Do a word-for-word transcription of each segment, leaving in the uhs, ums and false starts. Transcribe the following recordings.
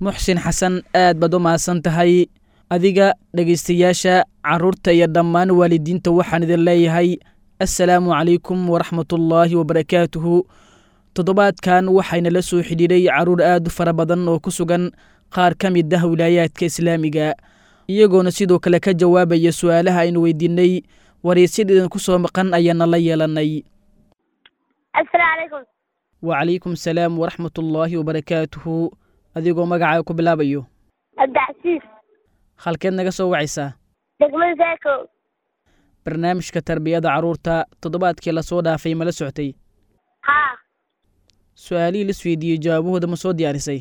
muxsin xasan aad baad u mahadsan tahay adiga dhegeystayaasha caruurta iyo dhammaan waalidiinta waxaan idin leeyahay assalaamu calaykum waraxmatullaahi wabarakaatuhu toddobaadkan waxayna la soo xidhiidhay caruur aad u fara badan oo ku sugan qaar ka mid ah wilaayaadka islaamiga iyagoona sidoo kale ka jawaabaya su'aalaha aynu weydiinay wareysyada idinku soo maqan ayaana la yeelanay assalaamu calaykum wacalaykum salaam waraxmatullaahi wabarakaatuhu adigoo magacaaga ku bilaabayo abdicasiis halkeed naga soo wacaysaa degmada saako barnaamijka tarbiyada caruurta toddobaadkii lasoo dhaafay ma la socotay haa su'aalihii lisweydiiyey jawaabahooda ma soo diyaarisay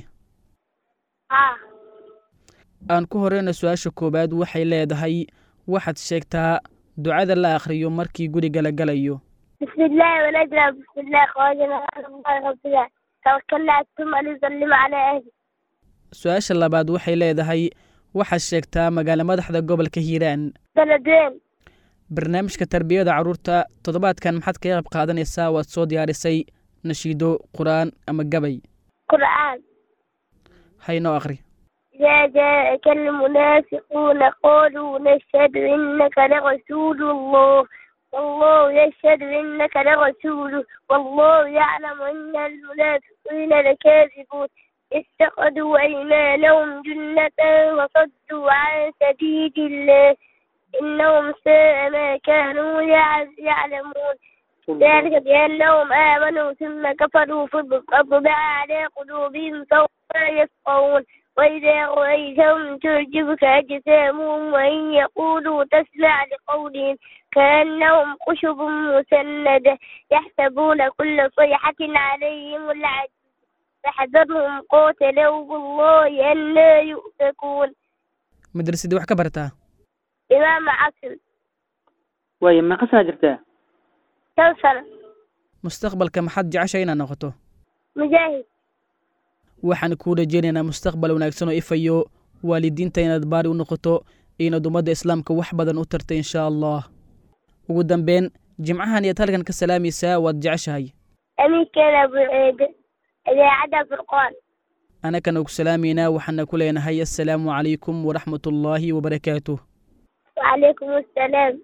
haa aan ku horeyna su-aasha koowaad waxay leedahay waxaad sheegtaa ducada la akhriyo markii guriga la galayo bismi illaahi walajna bismi illaahi khawajna allahi rabbiga tawakkalna tuma nusallim calaa ahli su-aasha labaad waxay leedahay waxaad sheegtaa magaalo madaxda gobolka hiiraan beledweyne barnaamijka tarbiyada caruurta toddobaadkan maxaad kaga qayb qaadanaysaa waad soo diyaarisay nashiido qur'aan ama gabay qur'aan haynoo akhri إذا جاءك المنافقون قالوا نشهد إنك لرسول الله والله يشهد إنك لرسوله والله يعلم أن المنافقين لكاذبون اتخذوا أيمانهم جنة وصدوا عن سبيل الله إنهم ساء ما كانوا يعلمون ذلك بأنهم آمنوا ثم كفروا فطبع على قلوبهم فهم لا يفقهون وإذا رأيتهم تعجبك أجسامهم وإن يقولوا تسمع لقولهم كأنهم خشب مسندة يحسبون كل صيحة عليهم العدل فحذرهم قاتلهم الله أن لا يؤفكون. مدرسة wax ka bartaa إمام عاصم way ma qasaa jirtaa توصل mustaqbalka maxaad jeceshay inaad noqoto مجاهد waxaan kuu rajeynaynaa mustaqbal wanaagsan oo ifayo waalidiinta inaad baari u noqoto inaad ummadda islaamka wax badan u tartay insha allah ugu dambeyn jimcahan iyaad halkan ka salaamaysaa waad jeceshahay أمين كان أبو عيد إذا عدا فرقان anakana ugu salaamaynaa waxaana ku leenahay assalaamu calaykum waraxmatullaahi wabarakaatuh وعليكم السلام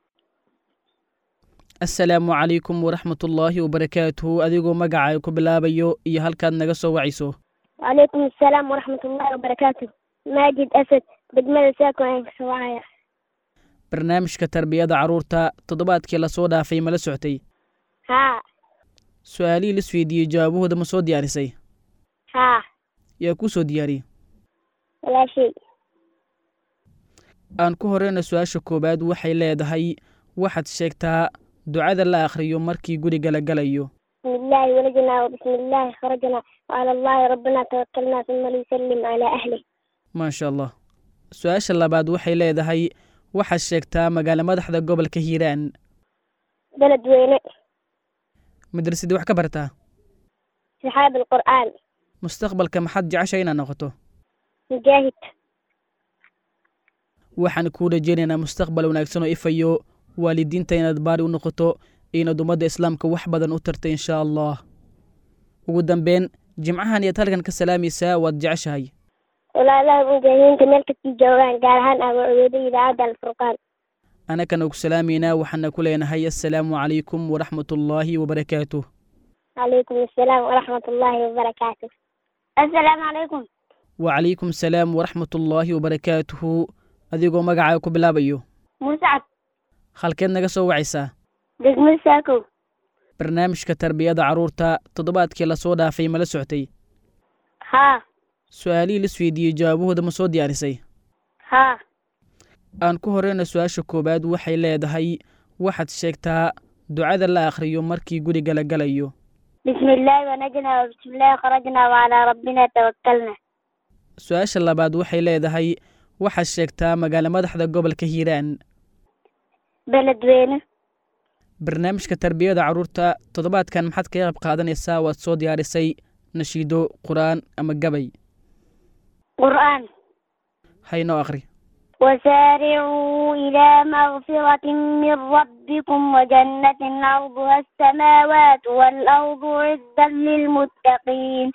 assalaamu calaykum waraxmatullaahi wabarakaatuhu adigoo magacaaga ku bilaabayo iyo halkaad naga soo wacayso وعليكم السلام ورحمة الله وبركاته ماجد أسد دقمة ساكو عين سوايا barnaamijka tarbiyada caruurta toddobaadkii lasoo dhaafay ma la socotay ها su'aalihii lisweydiiyey jawaabahooda ma soo diyaarisay ها yaa kuu soo diyaariyey ولا شيء aan ku horeyna su-aasha koowaad waxay leedahay waxaad sheegtaa ducada la akhriyo markii guriga la galayo بسم الله ولجنا وبسم الله خرجنا وعلى الله ربنا توكلنا ثم نسلم على أهله. maasha allah su-aasha labaad waxay leedahay waxaad sheegtaa magaalo madaxda gobolka hiiraan بلد وين madrasadii wax ka bartaa صحاب القرآن mustaqbalka maxaad jeceshay inaad noqoto مجاهد waxaan kuu rajeynaynaa mustaqbal wanaagsan oo ifayo waalidiinta inaad baari u noqoto inaad ummadda islaamka wax badan u tartay insha allah ugu dambeyn jimcahan iyaad halkan ka salaamaysaa waad jeceshahay ولا لا مجاهدين تملك الجوان قال هان أبو عبيدي إذا عدا الفرقان anakana ugu salaamaynaa waxaana ku leenahay assalaamu calaykum waraxmatullaahi wabarakaatuh عليكم السلام ورحمة الله وبركاته. السلام عليكم wacalaykum salaam waraxmatullaahi wabarakaatuhu adigoo magacaaga ku bilaabayo مسعد halkeed naga soo wacaysaa دقمة ساكو barnaamijka tarbiyada caruurta toddobaadkii lasoo dhaafay ma la socotay ها su'aalihii lisweydiiyey jawaabahooda ma soo diyaarisay ها aan ku horeyna su-aasha koowaad waxay leedahay waxaad sheegtaa ducada la akhriyo markii guriga la galayo بسم الله ونجنا وبسم الله خرجنا وعلى ربنا توكلنا. su-aasha labaad waxay leedahay waxaad sheegtaa magaalo madaxda gobolka hiiraan بلد وين barnaamijka tarbiyada caruurta toddobaadkan maxaad kaga qayb qaadanaysaa waad soo diyaarisay nashiido qur'aan ama gabay قرآن haynoo akhri وسارعوا إلى مغفرة من ربكم وجنة عرضها السماوات والأرض عدا للمتقين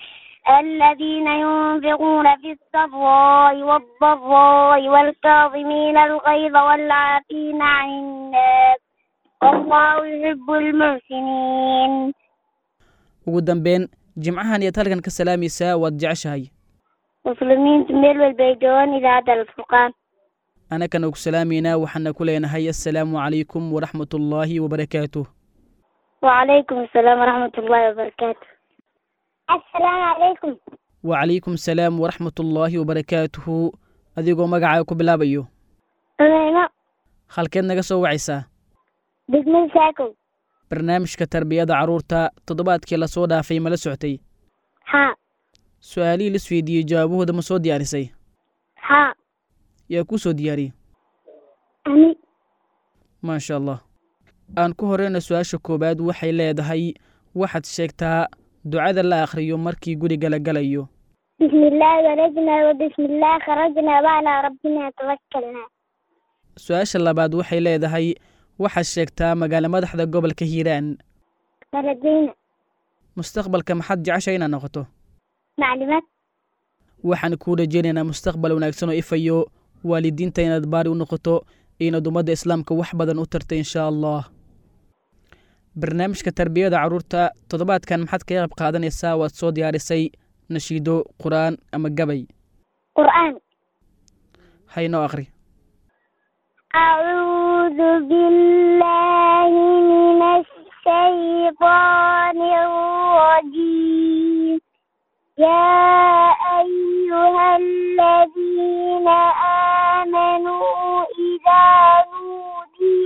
الذين ينفقون في السراء والضراء والكاظمين الغيظ والعافين عن الناس والله يحب المحسنين. ugu dambeyn jimcahan iyo talkan ka salaamaysaa waad jeceshahay muslimiinta meel walba ay joogaan idaacadda alfurqaan. anakana ugu salaamayna waxaana ku leenahay assalaamu calaykum waraxmatullaahi wabarakaatuh. وعليكم السلام ورحمة الله وبركاته. السلام عليكم. وعليكم السلام ورحمة الله وبركاته. adigoo magacaaga ku bilaabayo أنا halkeed naga soo wacaysaa بسم ساكو. barnaamijka tarbiyada carruurta toddobaadkii la soo dhaafay ma la socotay ها su'aalihii la isweydiiyey jawaabahooda ma soo diyaarisay ها yaa kuu soo diyaariyey أني maasha allah aan ku horeyna su-aasha koowaad waxay leedahay waxaad sheegtaa ducada la akhriyo markii guriga la galayo بسم الله ولدنا وبسم الله خرجنا وعلى ربنا توكلنا. su-aasha labaad waxay leedahay waxaad sheegtaa magaalo madaxda gobolka hiiraan بلدينا mustaqbalka maxaad jeceshay inaad noqoto معلومات. waxaan kuu rajaynaynaa mustaqbal wanaagsan oo ifayo waalidiinta inaad baari u noqoto inaad ummadda islaamka wax badan u tartay insha allah barnaamijka tarbiyada carruurta toddobaadkan maxaad kaga qayb qaadanaysaa waad soo diyaarisay nashiido qur-aan ama gabay قرآن. haynoo akhri أعوذ بالله من الشيطان الرجيم. يا أيها الذين آمنوا إذا نودي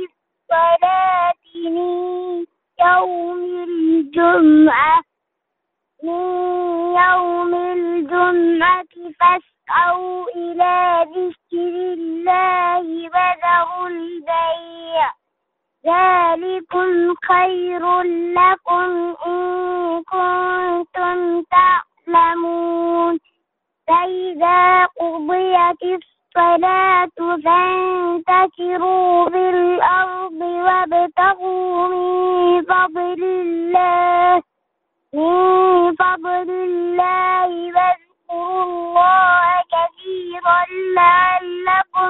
للصلاة من يوم الجمعة من يوم الجمعة فاسعوا إلى ذكر الله وذروا البيع ذلكم خير لكم إن كنتم تعلمون. فإذا قضيت الصلاة فانتشروا في الأرض وابتغوا من فضل الله من فضل الله واذكروا الله كثيرا لعلكم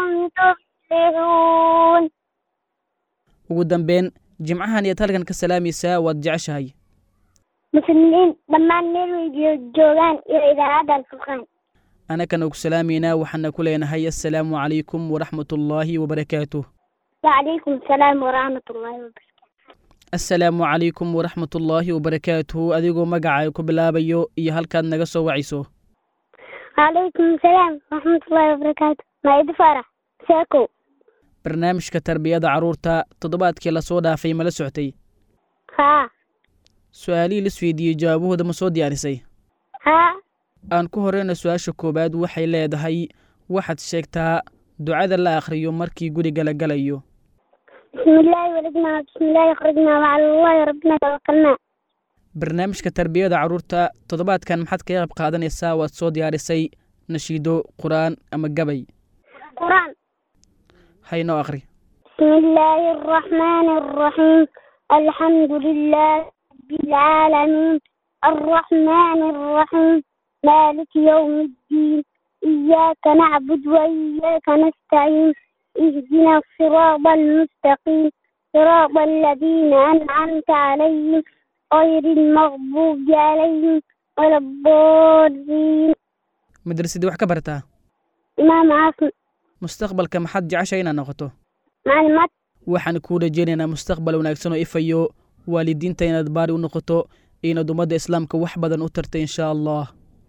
تفلحون. ugu dambeyn jimcahan iyo talkan ka salaamaysaa waad jeceshahay مسلمين لما نروي جوغان إلى هذا الفرقان. anakana ugu salaamaynaa waxaana ku leenahay assalaamu calaykum waraxmatullaahi wabarakaatuh وعليكم السلام ورحمة الله وبركاته. assalaamu calaykum waraxmatullaahi wabarakaatuh adigoo magacaaga ku bilaabayo iyo halkaad naga soo wacayso وعليكم السلام ورحمة الله وبركاته. ما يدفع ساكو. barnaamijka tarbiyada carruurta toddobaadkii la soo dhaafay ma la socotay ها su-aalihii la isweydiiyey jawaabahooda ma soo diyaarisay ها aan ku horeyna su-aasha koowaad waxay leedahay waxaad sheegtaa ducada la akhriyo markii guriga la galayo بسم الله ولدنا بسم الله خرجنا وعلى الله ربنا توكلنا. barnaamijka tarbiyada carruurta toddobaadkan maxaad kaga qayb qaadanaysaa waad soo diyaarisay nashiido qur-aan ama gabay قرآن. haynoo akhri بسم الله الرحمن الرحيم. الحمد لله رب العالمين الرحمن الرحيم مالك يوم الدين إياك نعبد وإياك نستعين اهدنا الصراط المستقيم صراط الذين أنعمت عليهم غير المغضوب عليهم ولا الضالين. madrasadii wax ka barataa إمام عاصم. mustaqbalka maxaad jeceshay inaad noqoto معلومات. waxaan kuu rajaynaynaa mustaqbal wanaagsan oo ifayo waalidiinta inaad baari u noqoto inaad ummadda islaamka wax badan u tartay insha allah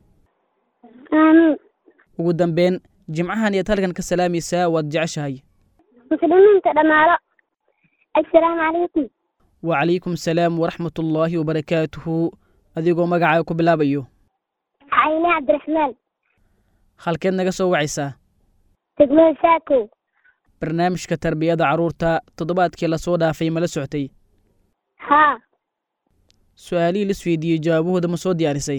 آمين. ugu dambeyn jimcahan iyo talkan ka salaamaysaa waad jeceshahay مسلمين تدمارا. السلام عليكم. وعليكم السلام ورحمة الله وبركاته adigoo magacaaga ku bilaabayo عيني عبد الرحمن. halkeed naga soo wacaysaa تجميل ساكو. barnaamijka tarbiyada carruurta toddobaadkii la soo dhaafay ma la socotay ها su-aalihii la isweydiiyey jawaabahooda ma soo diyaarisay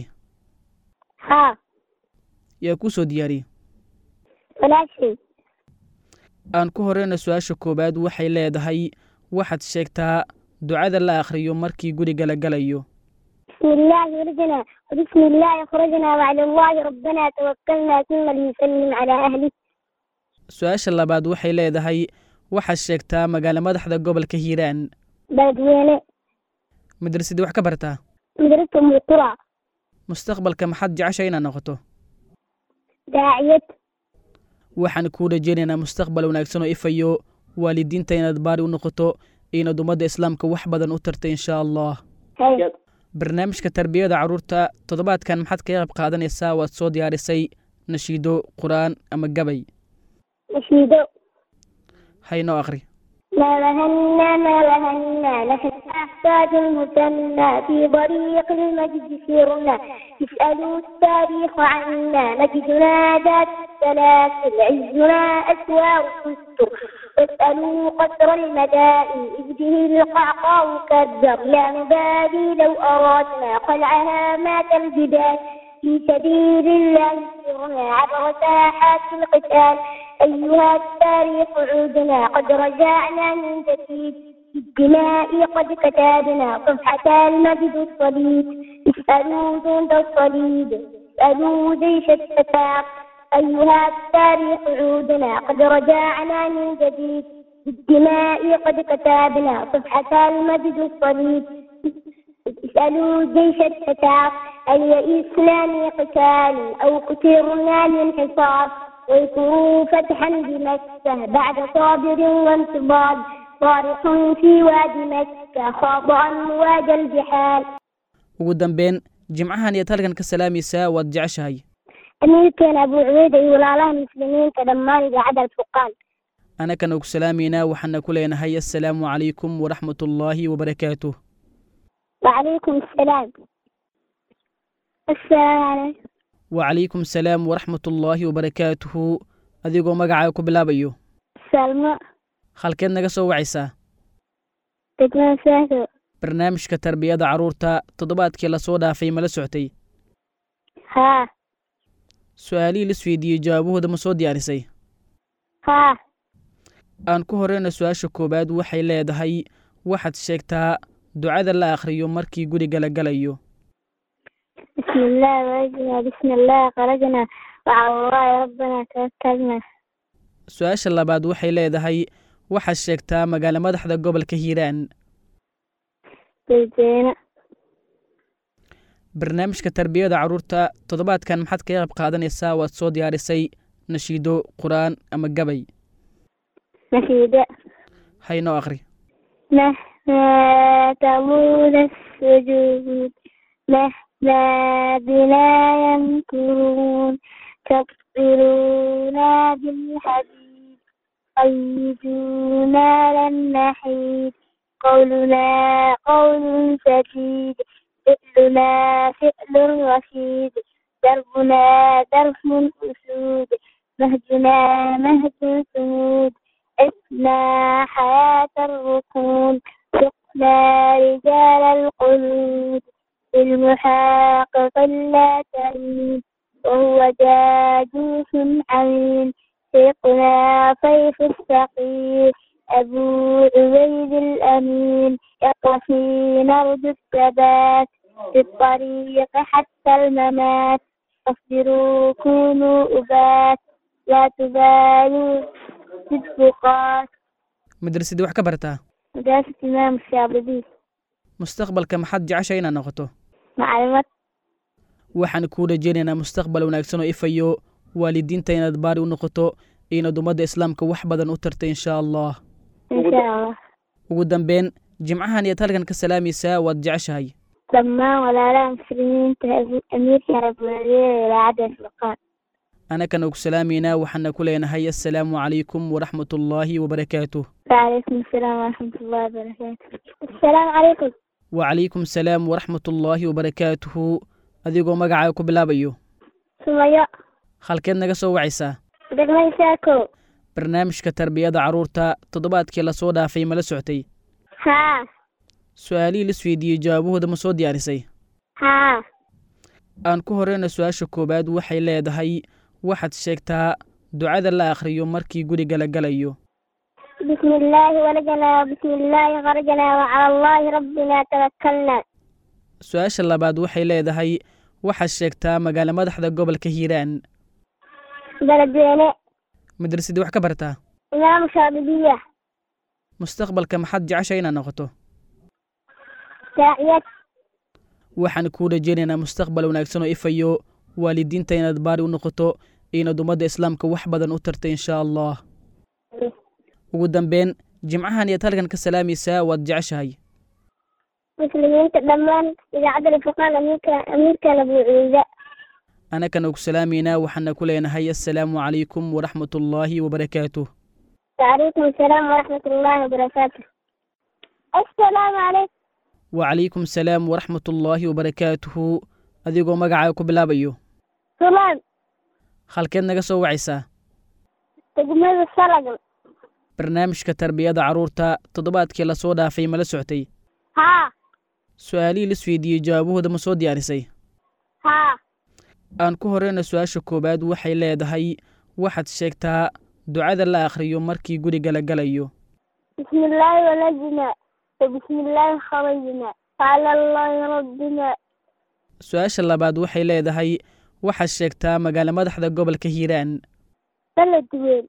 ها yaa kuu soo diyaariyey ولا شيء. aan ku horeyna su-aasha koowaad waxay leedahay waxaad sheegtaa ducada la akhriyo markii guriga la galayo بسم بسم الله ولدنا وبسم الله خرجنا وعلى الله ربنا توكلنا ثم لنسلم على أهله. su-aasha labaad waxay leedahay waxaad sheegtaa magaalo madaxda gobolka hiiraan. beledweyne. madrasadii wax ka bartaa. madrasada Umm Qura. mustaqbalka maxaad jeceshahay inaad noqoto? daaciyad. waxaan kuu rajaynaynaa mustaqbal wanaagsan oo ifayo waalidiinta inaad baari u noqoto inaad ummadda islaamka wax badan u tartay insha allah. hay. barnaamijka tarbiyada carruurta toddobaadkan maxaad kaga qayb qaadanaysaa waad soo diyaarisay nashiido qur'aan ama gabay. nashiido. haynoo akhri. ما لهنا ما لهنا نحن أحفاد المثنى في طريق المجد سيرنا اسألوا التاريخ عنا مجدنا ذات السلاسل عزنا أسوار الستر واسألوا قصر المدائن إذ به القعقاع كالدر لا نبالي لو أرادنا قلعها مات الجبال في سبيل الله سرنا عبر ساحات القتال أيها التاريخ عودنا قد رجعنا من جديد بالدماء قد كتابنا صفحة المجد الصليب اسألوا جند الصليب اسألوا جيش التتار أيها التاريخ عودنا قد رجعنا من جديد بالدماء قد كتابنا صفحة المجد الصليب اسألوا جيش التتار أي إسلام قتال أو قتلنا للحصار ويكروا فتحا بمكة بعد صابر وانتظار صارخ في وادي مكة خاضعا وادي الجحال. ugu dambeyn jimcahan iyo talkan ka salaamaysaa waad jeceshahay. أميركان أبو عبيدة ولاalaha muslimiinta dhammaan idaacada Alfurqaan. anakana ku salaamayna waxaana ku leenahay assalaamu calaykum waraxmatullaahi wabarakaatuh. وعليكم السلام. السلام عليكم. وعليكم السلام ورحمة الله وبركاته. adigoo magacaaga ku bilaabayo. سلمى. halkeed naga soo wacaysaa? degmada Saakow. barnaamijka tarbiyada carruurta toddobaadkii la soo dhaafay ma la socotay? haa. su-aalihii la isweydiiyey jawaabahooda ma soo diyaarisay? haa. aan ku horeyna su-aasha koowaad waxay leedahay waxaad sheegtaa ducada la akhriyo markii guriga la galayo. بسم الله ولدنا بسم الله خرجنا وعلى الله ربنا توكلنا. su-aasha labaad waxay leedahay waxaad sheegtaa magaalo madaxda gobolka hiiraan. beledweyne. barnaamijka tarbiyada carruurta toddobaadkan maxaad kaga qayb qaadanaysaa waad soo diyaarisay nashiido qur'aan ama gabay. nashiido. haynoo akhri. مهما تمول السجود مهما بنا يمكرون تقتلونا بالحديد قيدونا لن نحيد قولنا قول سديد فعلنا فعل رشيد دربنا درب أسود مهجنا مهج ثمود عشنا حياة الركون سقنا رجال القلوب المحاقق لا تريد وهو جاجوس عمين سيقنا صيف السقير أبو عبيد الأمين يقفي نرجو الثبات في الطريق حتى الممات اصبروا كونوا أبات لا تبالوا بالفقات. madrasadii wax ka bartaa? مدرسة إمام الشاطبي. mustaqbalka maxaad jeceshahay inaad noqoto? معلمات. waxaan kuu rajaynaynaa mustaqbal wanaagsan oo ifayo waalidiinta inaad baari u noqoto inaad ummadda islaamka wax badan u tartay insha allah. إن شاء الله. ugu dambeyn jimcahan iyo talkan ka salaamaysaa waad jeceshahay. dhammaan walaalaha muslimiinta amiirka rabbaaniye idaacada Alfurqaan. anakana ku salaamayna waxaana ku leenahay assalaamu calaykum waraxmatullaahi wabarakaatuh. وعليكم السلام ورحمة الله وبركاته. السلام عليكم. وعليكم السلام ورحمة الله وبركاته. adigoo magacaaga ku bilaabayo. سمية. halkeed naga soo wacaysaa? degmada Saakow. barnaamijka tarbiyada carruurta toddobaadkii la soo dhaafay ma la socotay? haa. su-aalihii la isweydiiyey jawaabahooda ma soo diyaarisay? haa. aan ku horeyna su-aasha koowaad waxay leedahay waxaad sheegtaa ducada la akhriyo markii guriga la galayo. بسم الله ولدنا وبسم الله خرجنا وعلى الله ربنا توكلنا. su-aasha labaad waxay leedahay waxaad sheegtaa magaalo madaxda gobolka hiiraan. beledweyne. madrasadii wax ka bartaa. imaam shaadibiya. mustaqbalka maxaad jeceshahay inaad noqoto? daaciyad. waxaan kuu rajaynaynaa mustaqbal wanaagsan oo ifayo, waalidiinta inaad baari u noqoto, inaad ummadda islaamka wax badan u tarta insha allah. ugu dambeyn jimcahan iyaad halkan ka salaamaysaa waad jeceshahay. muslimiinta dhammaan idaacadda alfurqaan amiirka amiirkana buuciida. anakana ugu salaamaynaa waxaana ku leenahay assalaamu calaykum waraxmatullaahi wabarakaatuh. وعليكم السلام ورحمة الله وبركاته. السلام عليكم. وعليكم السلام ورحمة الله وبركاته. adigoo magacaaga ku bilaabayo. سلام. halkeed naga soo wacaysaa? degmada Salagal. barnaamijka tarbiyada carruurta toddobaadkii la soo dhaafay ma la socotay? haa. su-aalihii la isweydiiyey jawaabahooda ma soo diyaarisay? haa. aan ku horeyna su-aasha koowaad waxay leedahay waxaad sheegtaa ducada la akhriyo markii guriga la galayo. بسم الله ولدنا وبسم الله خرجنا قال الله ربنا. su-aasha labaad waxay leedahay waxaad sheegtaa magaalo madaxda gobolka hiiraan. beledweyne.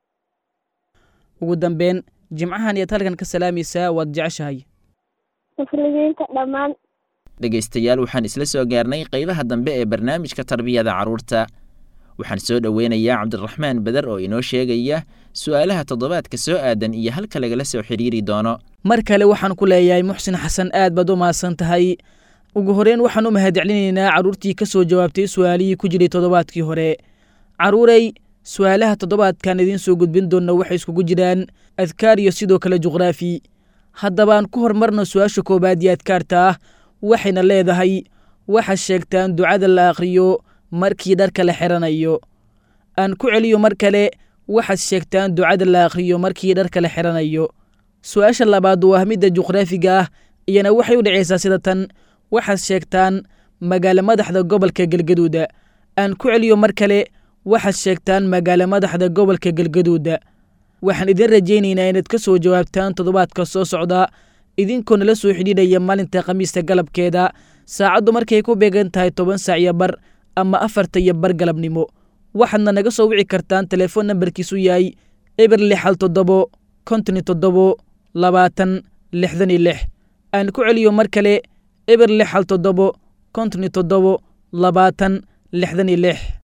ugu dambeyn jimcahan iyaad halkan ka salaamaysaa waad jeceshahay. muslimiinta dhammaan. dhegaystayaal waxaan isla soo gaarnay qaybaha dambe ee barnaamijka tarbiyada carruurta. waxaan soo dhoweynayaa cabdiraxmaan badar oo inoo sheegaya su'aalaha toddobaadka soo aadan iyo halka lagala soo xiriiri doono. mar kale waxaan ku leeyahay muxsin xasan aad baad u mahadsan tahay. ugu horeyn waxaan u mahadcelinaynaa carruurtii ka soo jawaabtay su'aalihii ku jiray toddobaadkii hore. carruuray su'aalaha toddobaadkan idiin soo gudbin doonna waxay iskugu jiraan adkaar iyo sidoo kale juqraafi. haddaba aan ku hormarno su-aasha koowaad iyo adkaarta ah waxayna leedahay waxaad sheegtaan ducada la akhriyo markii dharka la xiranayo. aan ku celiyo mar kale waxaad sheegtaan ducada la akhriyo markii dharka la xiranayo. su-aasha labaad waa midda juqraafiga ah iyana waxay u dhacaysaa sida tan waxaad sheegtaan magaalo madaxda gobolka galgaduud. aan ku celiyo mar kale waxaad sheegtaan magaalo madaxda gobolka galgaduud. waxaan idin rajaynaynaa inaad ka soo jawaabtaan toddobaadka soo socda idinkoo nala soo xidhiidhaya maalinta khamiista galabkeeda saacaddu markay ku beegan tahay toban saac iyo bar ama afarta iyo bar galabnimo. waxaadna naga soo wici kartaan telefoon nambarkiisu yahay eber lix hal toddobo konton iyo toddobo labaatan lixdan iyo lix. aan ku celiyo mar kale eber lix hal toddobo konton iyo toddobo labaatan lixdan iyo lix.